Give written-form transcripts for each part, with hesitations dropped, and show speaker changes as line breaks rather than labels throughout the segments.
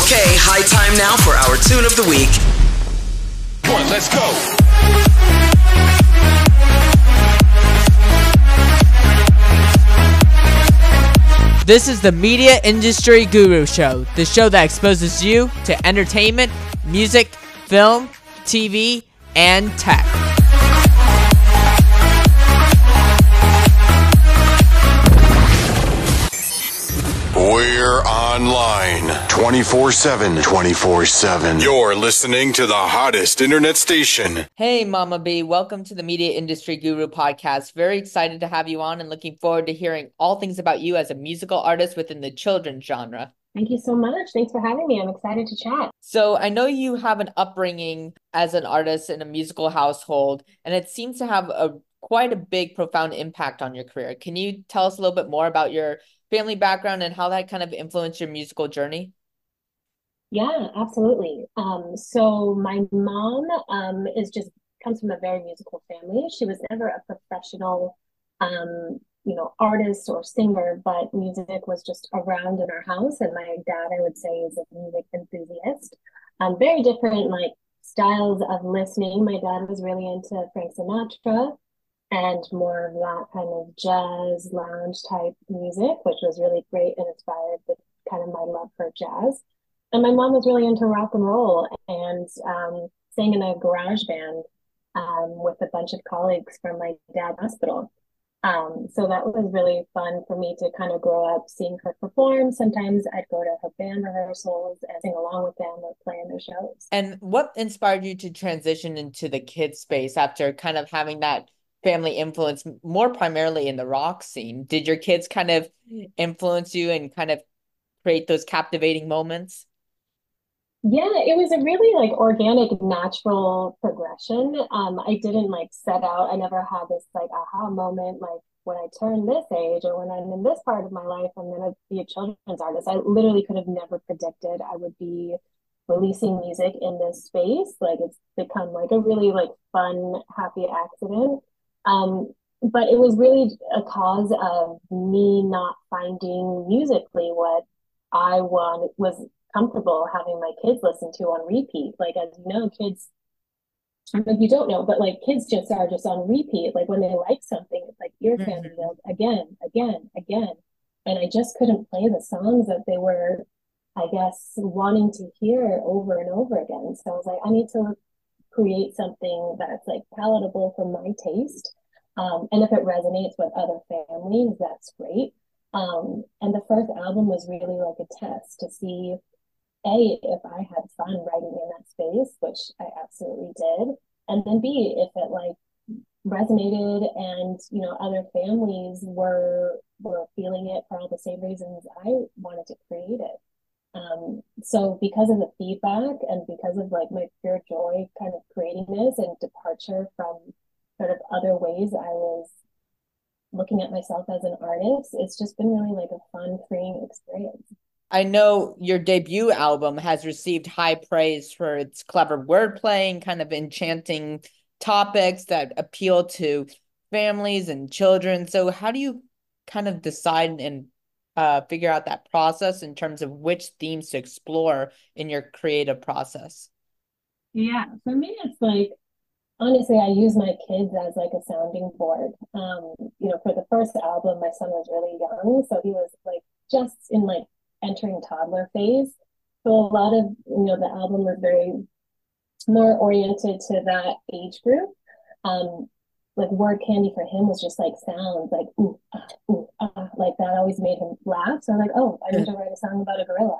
Okay, high time now for our tune of the week.
Come on, let's go.
This is the Media Industry Guru Show, the show that exposes you to entertainment, music, film, TV, and tech.
We're online 24/7. 24/7. You're listening to the hottest internet station.
Hey, Mama B, welcome to the Media Industry Guru podcast. Very excited to have you on and looking forward to hearing all things about you as a musical artist within the children's genre.
Thank you so much. Thanks for having me. I'm excited to chat.
So I know you have an upbringing as an artist in a musical household, and it seems to have quite a big, profound impact on your career. Can you tell us a little bit more about your family background and how that kind of influenced your musical journey?
Yeah, absolutely. So my mom comes from a very musical family. She was never a professional artist or singer, but music was just around in our house. And my dad, I would say, is a music enthusiast. Very different styles of listening. My dad was really into Frank Sinatra and more of that kind of jazz lounge type music, which was really great and inspired the kind of my love for jazz. And my mom was really into rock and roll and sang in a garage band with a bunch of colleagues from my dad's hospital. So that was really fun for me to kind of grow up seeing her perform. Sometimes I'd go to her band rehearsals and sing along with them or play in their shows.
And what inspired you to transition into the kids space after kind of having that family influence more primarily in the rock scene? Did your kids kind of influence you and kind of create those captivating moments?
Yeah, it was a really organic, natural progression. I didn't set out. I never had this aha moment, when I turn this age or when I'm in this part of my life, I'm gonna be a children's artist. I literally could have never predicted I would be releasing music in this space. It's become a really fun, happy accident. But it was really a cause of me not finding musically what I was comfortable having my kids listen to on repeat. As you know, kids, I don't know if you don't know, but kids just are just on repeat. When they like something, it's ear candy, again, again, again. And I just couldn't play the songs that they were, I guess, wanting to hear over and over again. So I was I need to create something that's palatable for my taste. And if it resonates with other families, that's great. And the first album was really a test to see, A, if I had fun writing in that space, which I absolutely did. And then B, if it resonated and, other families were feeling it for all the same reasons I wanted to create it. So because of the feedback and because of my pure joy kind of creating this and departure from sort of other ways I was looking at myself as an artist, it's just been really a fun, freeing experience.
I know your debut album has received high praise for its clever wordplay and kind of enchanting topics that appeal to families and children. So how do you kind of decide and figure out that process in terms of which themes to explore in your creative process?
Yeah, for me, it's honestly, I use my kids as a sounding board. For the first album, my son was really young, so he was just in entering toddler phase. So a lot of, the album was very more oriented to that age group. Word candy for him was just sounds ooh, ah, ooh, ah, that always made him laugh. So I'm oh, I need to write a song about a gorilla.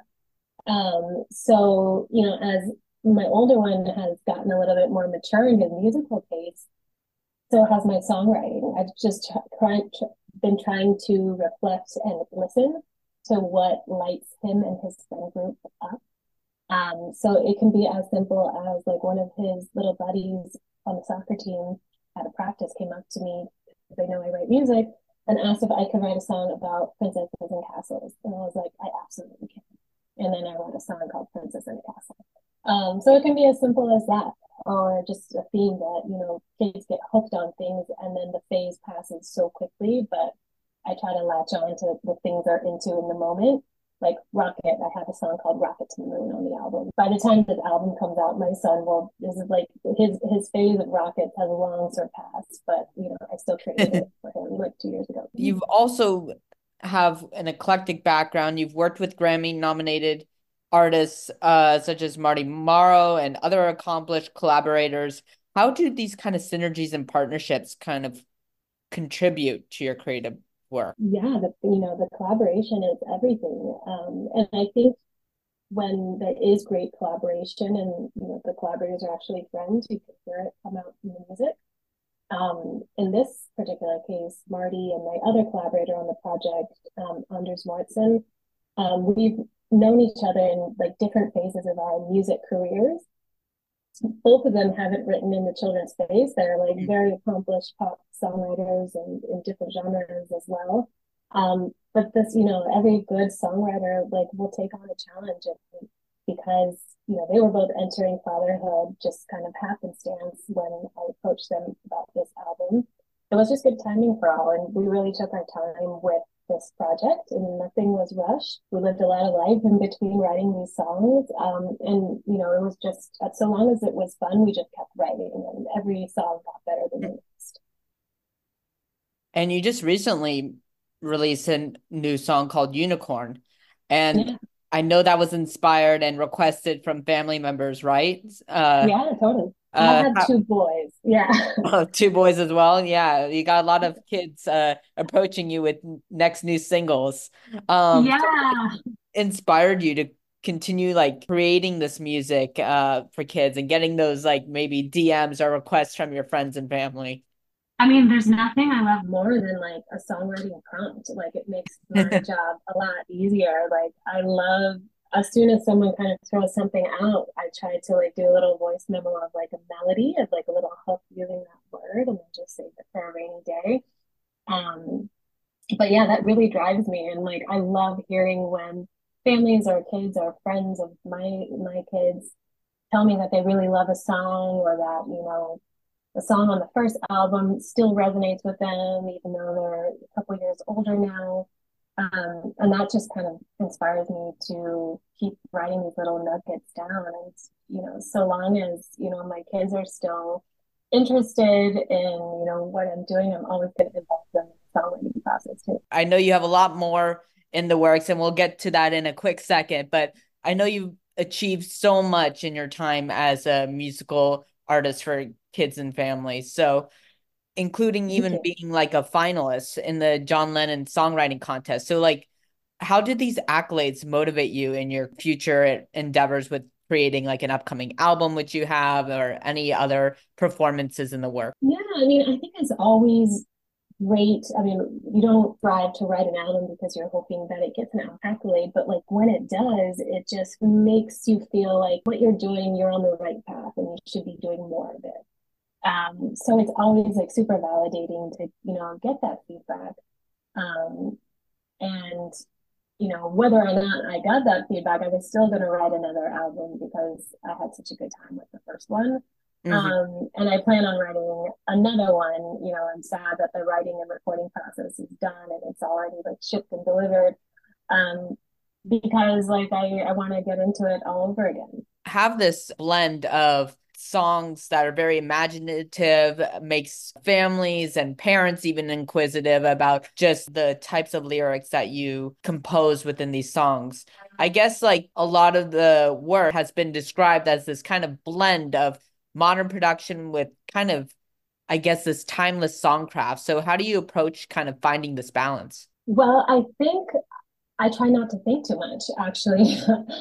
So, as my older one has gotten a little bit more mature in his musical taste, so has my songwriting. I've just been trying to reflect and listen to what lights him and his friend group up. So it can be as simple as one of his little buddies on the soccer team at a practice came up to me, because they know I write music, and asked if I could write a song about princesses and castles. And I was I absolutely can. And then I wrote a song called Princess and a Castle. So it can be as simple as that, or just a theme that, kids get hooked on things and then the phase passes so quickly, but I try to latch on to the things they're into in the moment. like Rocket, I have a song called Rocket to the Moon on the album. By the time this album comes out, my son will this is like his phase of Rockets has long surpassed, but you know, I still created it for him like 2 years ago.
You've also have an eclectic background. You've worked with Grammy nominated artists such as Marty Morrow and other accomplished collaborators. How do these kind of synergies and partnerships kind of contribute to your creative work?
Yeah, the collaboration is everything. And I think when there is great collaboration and the collaborators are actually friends, you can hear it come out in the music. In this particular case, Marty and my other collaborator on the project, Anders Mortsen, we've known each other in like different phases of our music careers. Both of them haven't written in the children's space. They're like very accomplished pop songwriters and in different genres as well. But this, every good songwriter like will take on a challenge because they were both entering fatherhood just kind of happenstance when I approached them about this album. It was just good timing for all, and we really took our time with this project and nothing was rushed. We lived a lot of life in between writing these songs. And it was just, so long as it was fun, we just kept writing and every song got better than the next.
And you just recently released a new song called Unicorn. And yeah. I know that was inspired and requested from family members, right?
Yeah, totally. I have two boys. Yeah.
Oh, two boys as well. Yeah. You got a lot of kids approaching you with next new singles.
Yeah.
So inspired you to continue like creating this music for kids and getting those like maybe DMs or requests from your friends and family?
I mean, there's nothing I love more than like a songwriting prompt. Like it makes my job a lot easier. Like I love as soon as someone kind of throws something out, I try to like do a little voice memo of like a melody of like a little hook using that word and then just save it for a rainy day. But yeah, that really drives me. And like I love hearing when families or kids or friends of my kids tell me that they really love a song or that, the song on the first album still resonates with them, even though they're a couple years older now. And that just kind of inspires me to keep writing these little nuggets down. And, so long as, my kids are still interested in, what I'm doing, I'm always going to involve them in the songwriting process too.
I know you have a lot more in the works and we'll get to that in a quick second, but I know you've achieved so much in your time as a musical artist for kids and families. So including even being like a finalist in the John Lennon songwriting contest. So like, how did these accolades motivate you in your future endeavors with creating like an upcoming album, which you have, or any other performances in the work?
Yeah, I mean, I think it's always great. I mean, you don't strive to write an album because you're hoping that it gets an accolade, but like when it does, it just makes you feel like what you're doing, you're on the right path and you should be doing more of it. So it's always like super validating to, get that feedback. And, whether or not I got that feedback, I was still going to write another album because I had such a good time with the first one. Mm-hmm. And I plan on writing another one. I'm sad that the writing and recording process is done and it's already like shipped and delivered. Because like I want to get into it all over again.
Have this blend of songs that are very imaginative, makes families and parents even inquisitive about just the types of lyrics that you compose within these songs. I guess like a lot of the work has been described as this kind of blend of modern production with kind of, I guess, this timeless songcraft. So how do you approach kind of finding this balance?
Well, I think I try not to think too much, actually.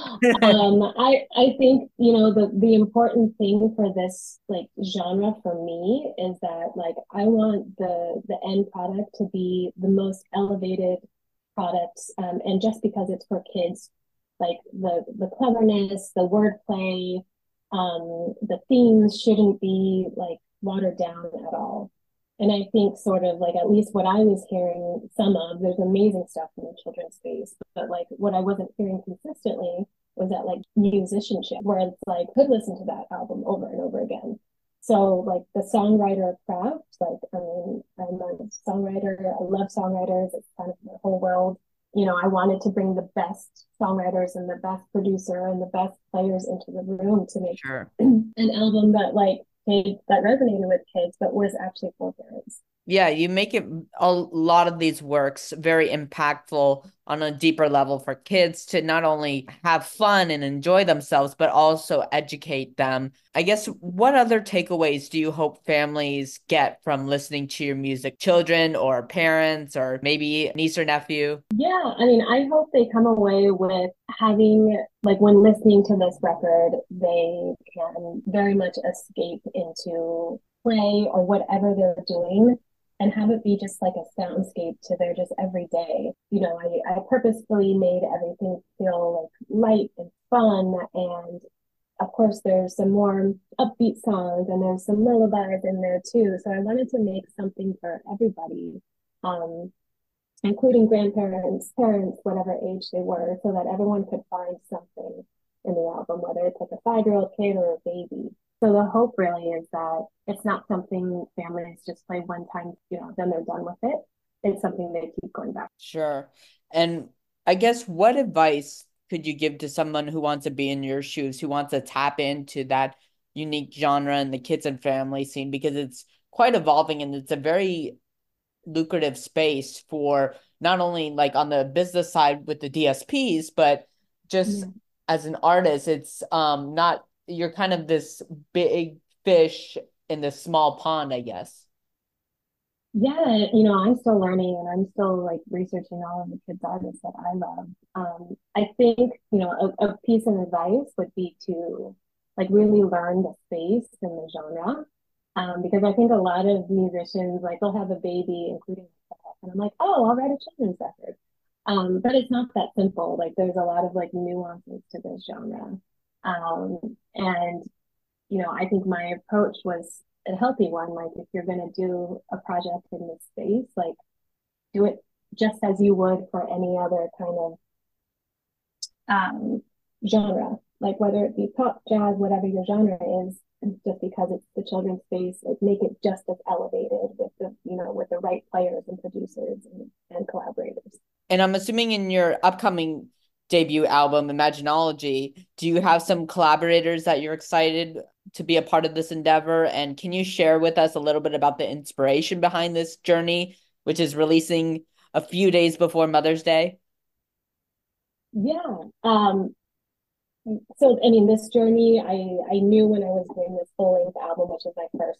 I think, the important thing for this like genre for me is that like I want the end product to be the most elevated product. And just because it's for kids, like the cleverness, the wordplay, the themes shouldn't be like watered down at all. And I think sort of like, at least what I was hearing there's amazing stuff in the children's space, but like what I wasn't hearing consistently was that like musicianship, where it's like, could listen to that album over and over again. So like the songwriter craft, like, I mean, I'm a songwriter, I love songwriters, it's kind of my whole world. I wanted to bring the best songwriters and the best producer and the best players into the room to make
Sure.
an album that that resonated with kids, but was actually for parents.
Yeah, you make it a lot of these works very impactful on a deeper level for kids to not only have fun and enjoy themselves, but also educate them. I guess what other takeaways do you hope families get from listening to your music? Children or parents or maybe niece or nephew?
Yeah, I mean, I hope they come away with having, like, when listening to this record, they can very much escape into play or whatever they're doing and have it be just like a soundscape to their just everyday. I purposefully made everything feel like light and fun. And of course, there's some more upbeat songs and there's some lullabies in there too. So I wanted to make something for everybody. Um, Including grandparents, parents, whatever age they were, so that everyone could find something in the album, whether it's like a 5-year-old kid or a baby. So the hope really is that it's not something families just play one time, then they're done with it. It's something they keep going back.
Sure. And I guess what advice could you give to someone who wants to be in your shoes, who wants to tap into that unique genre in the kids and family scene? Because it's quite evolving and it's a very lucrative space for not only like on the business side with the DSPs, but just as an artist, it's not, you're kind of this big fish in this small pond, I guess.
Yeah, I'm still learning and I'm still like researching all of the kids artists that I love. I think, a piece of advice would be to like really learn the space and the genre. Because I think a lot of musicians, like they'll have a baby, including myself, and I'm like, oh, I'll write a children's record. But it's not that simple. Like there's a lot of like nuances to this genre. And I think my approach was a healthy one. Like if you're gonna do a project in this space, like do it just as you would for any other kind of genre, like whether it be pop, jazz, whatever your genre is, just because it's the children's space, like make it just as elevated with the right players and producers and collaborators.
And I'm assuming in your upcoming debut album, Imaginology, do you have some collaborators that you're excited to be a part of this endeavor? And can you share with us a little bit about the inspiration behind this journey, which is releasing a few days before Mother's Day?
Yeah. So I mean, this journey, I knew when I was doing this full length album, which is my first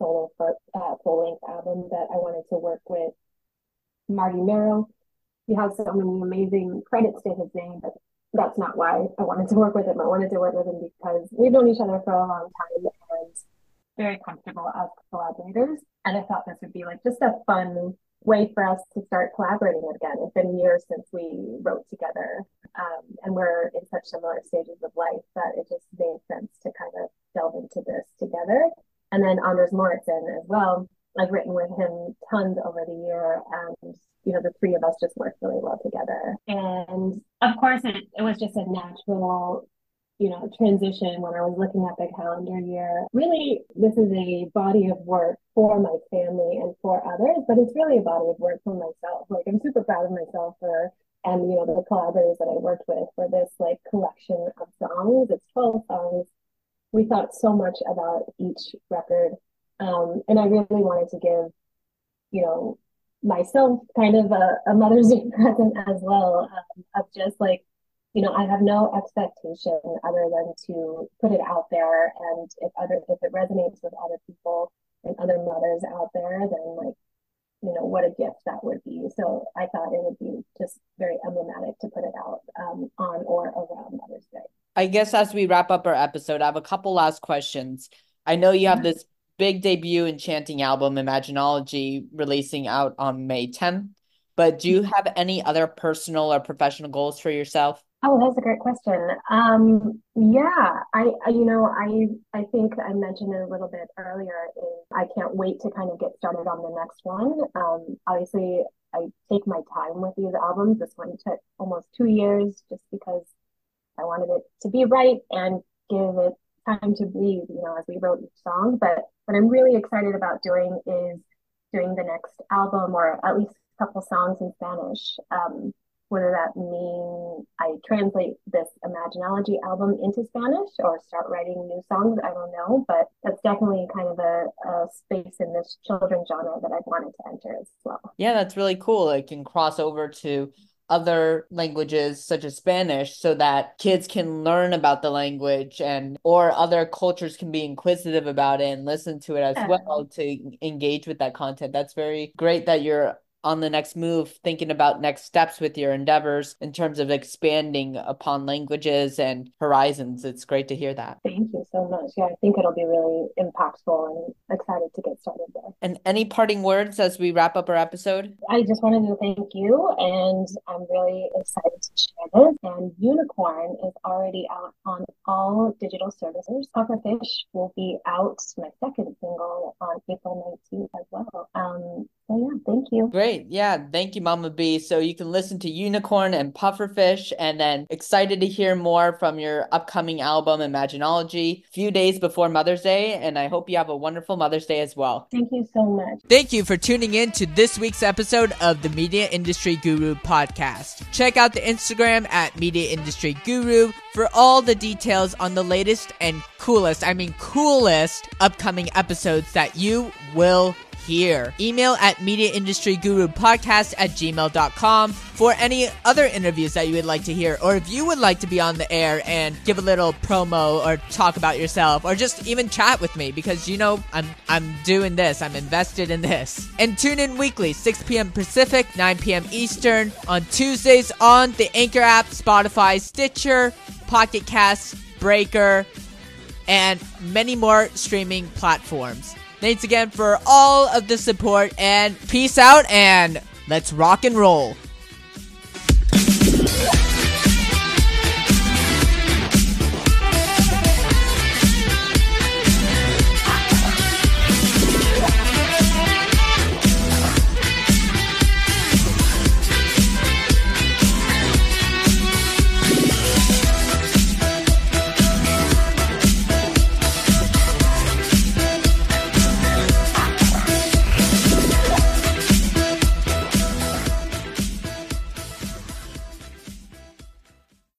full length album, that I wanted to work with Marty Merrill. He has so many amazing credits to his name, but that's not why I wanted to work with him. I wanted to work with him because we've known each other for a long time and very comfortable as collaborators. And I thought this would be like just a fun way for us to start collaborating again. It's been years since we wrote together, and we're in such similar stages of life that it just made sense to kind of delve into this together. And then Anders Morrison as well. I've written with him tons over the year, and the three of us just worked really well together. And of course, it was just a natural transition when I was looking at the calendar year. Really, this is a body of work for my family and for others, but it's really a body of work for myself. Like I'm super proud of myself and the collaborators that I worked with for this like collection of songs. It's 12 songs. We thought so much about each record. And I really wanted to give, myself kind of a Mother's Day present as well, of just like, I have no expectation other than to put it out there. And if it resonates with other people and other mothers out there, then like, what a gift that would be. So I thought it would be just very emblematic to put it out on or around Mother's Day.
I guess as we wrap up our episode, I have a couple last questions. I know you have this big debut Enchanting album, Imaginology, releasing out on May 10th, but do you have any other personal or professional goals for yourself?
Oh, that's a great question. Yeah, I think I mentioned it a little bit earlier. I can't wait to kind of get started on the next one. Obviously, I take my time with these albums. This one took almost 2 years just because I wanted it to be right and give it time to breathe, as we wrote each song. But what I'm really excited about doing is doing the next album, or at least a couple songs in Spanish. whether that mean I translate this Imaginology album into Spanish or start writing new songs. I don't know, but that's definitely kind of a space in this children's genre that I've wanted to enter as well.
Yeah, that's really cool. It can cross over to other languages such as Spanish so that kids can learn about the language and or other cultures can be inquisitive about it and listen to it as well to engage with that content. That's very great that you're on the next move, thinking about next steps with your endeavors in terms of expanding upon languages and horizons. It's great to hear that.
Thank you so much. Yeah, I think it'll be really impactful and excited to get started there.
And any parting words as we wrap up our episode?
I just wanted to thank you, and I'm really excited to share this. And Unicorn is already out on all digital services. Pufferfish will be out, my second single, on April 19th as well. So yeah, thank you.
Great. Yeah. Thank you, Mama B. So you can listen to Unicorn and Pufferfish, and then excited to hear more from your upcoming album, Imaginology, a few days before Mother's Day. And I hope you have a wonderful Mother's Day as well.
Thank you so much.
Thank you for tuning in to this week's episode of the Media Industry Guru podcast. Check out the Instagram at Media Industry Guru for all the details on the latest and coolest upcoming episodes that you will hear. Email at mediaindustrygurupodcast@gmail.com for any other interviews that you would like to hear, or if you would like to be on the air and give a little promo or talk about yourself, or just even chat with me, because I'm doing this, I'm invested in this. And tune in weekly, 6 p.m. Pacific, 9 p.m. Eastern, on Tuesdays on the Anchor app, Spotify, Stitcher, Pocket Cast, Breaker, and many more streaming platforms. Thanks again for all of the support, and peace out, and let's rock and roll.